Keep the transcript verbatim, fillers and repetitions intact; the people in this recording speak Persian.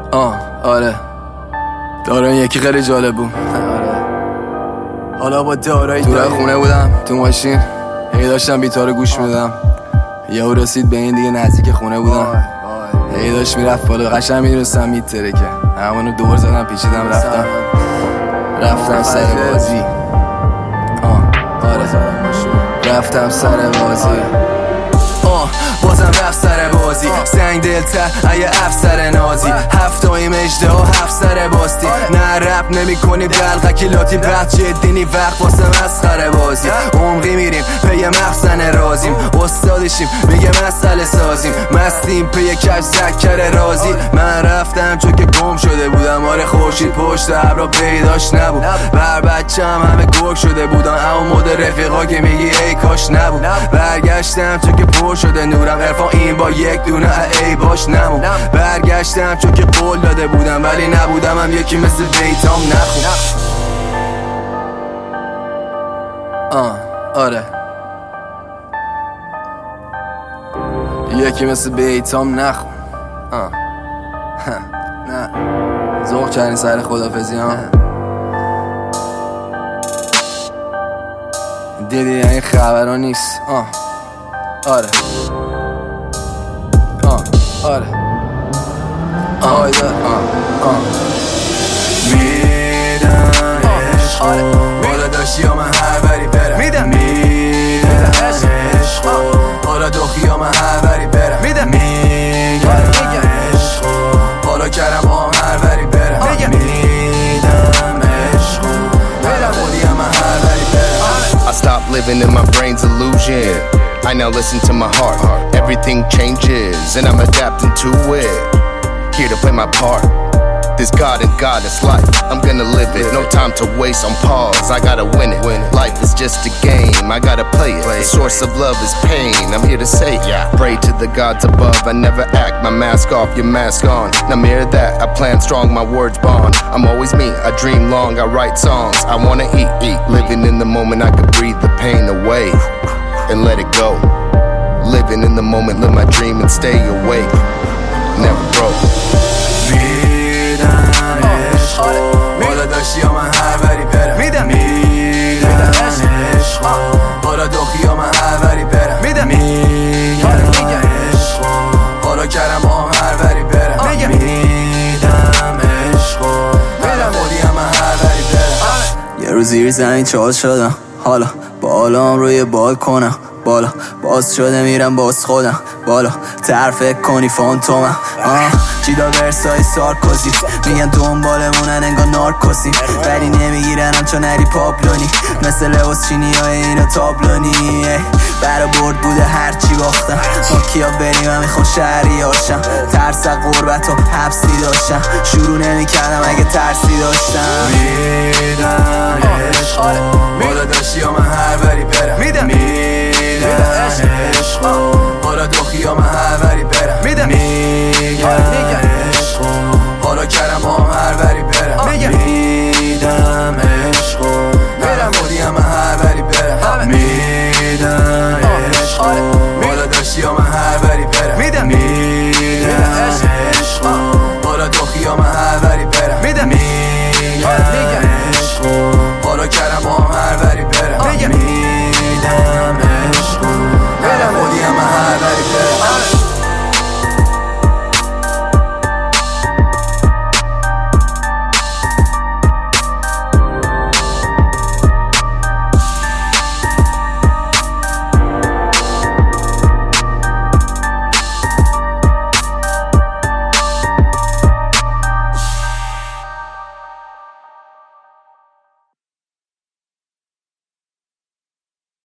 آه آره دارن یکی خیلی جالب بود. آره حالا با دارایی تو خونه بودم تو ماشین هی داشتم بیتارو گوش میدم، یهو رسید به این دیگه نزدیک خونه بودم، هی داشت میرفت بالا قشنگ میرسم میترکه، همونو دور زدم پیچیدم رفتم رفتم سر بازی. آه آره رفتم سر بازی. آه بازم رفت سر بازی، سنگ دلتر ایه افسر نازی، هفتایی مجده ها هفت سر باستی، نه رپ نمی کنی دلقکی لاتی بعد جدی نی وقت واسه مسخره بازی، عمقی میریم پی مخزن رازیم، استادشیم میگه مسئله سازیم، مستیم پی کش سکر رازی، من رفتم چون که گم شده بودم، آره خورشید پشت ابرا پیداش نبود، بر بچم همه گرگ شده بودن، اما مد رفیقا که میگی ای کاش نبود، برگشتم چون که پر شده نورم، عرفان این با یک دونه ای باش نمون، برگشتم چون که قول داده بودم ولی نبودم هم یکی مثل بیتام نخون. آه آره یکی مثل بیتام نخون. آه نه ذوق کردین سر خدافزی ها، دیدی این خبرها نیست. آه آره آه آره آه آه آه میدم عشقو بالا داشتی یا من هر بری برم، میدم عشقو حالا دخی یا من هر بری برم، میدم میگم عشقو حالا کرم با هم هر بری برم، میدم عشقو حالا خودی هم هر بری برم. I stopped living in my brain's illusion, I now listen to my heart. Everything changes and I'm adapting to it, here to play my part. This God and goddess life, I'm gonna live it. No time to waste on pause, I gotta win it. Life is just a game, I gotta play it. The source of love is pain, I'm here to say it. Pray to the gods above, I never act. My mask off, your mask on. Now mirror that, I plan strong, my words bond. I'm always me, I dream long, I write songs. I wanna eat, eat. Living in the moment, I could breathe the pain away and let it go. Living in the moment, live my dream and stay awake. Never broke. بالا داشتی یا من هر بری برم، میدم میدم عشقو حالا دخی یا من هر بری برم، میدم میگم عشقو حالا کرم با هم هر بری برم، میدم عشقو حالا خودی هم هر بری برم. یه روز زیر زمین چال شدم، حالا بالام روی بالکنم، بالا باز شده میرم باز خودم، بالا تر فکر کنی فانتومم. آه چیدا ورسای سارکوزی میگن دنبالمونن انگار نارکوسیم، ولی نمیگیرنم چون نری پاپلونی، مثل لباس چینی های اینا تابلونی، برا برد بوده هرچی باختم، ما کیا بریم هم میخوام شهری هاشم، ترس غربت و حبسی داشتم، شروع نمی کردم اگه ترسی داشتم. میدم عشقو بالا داشت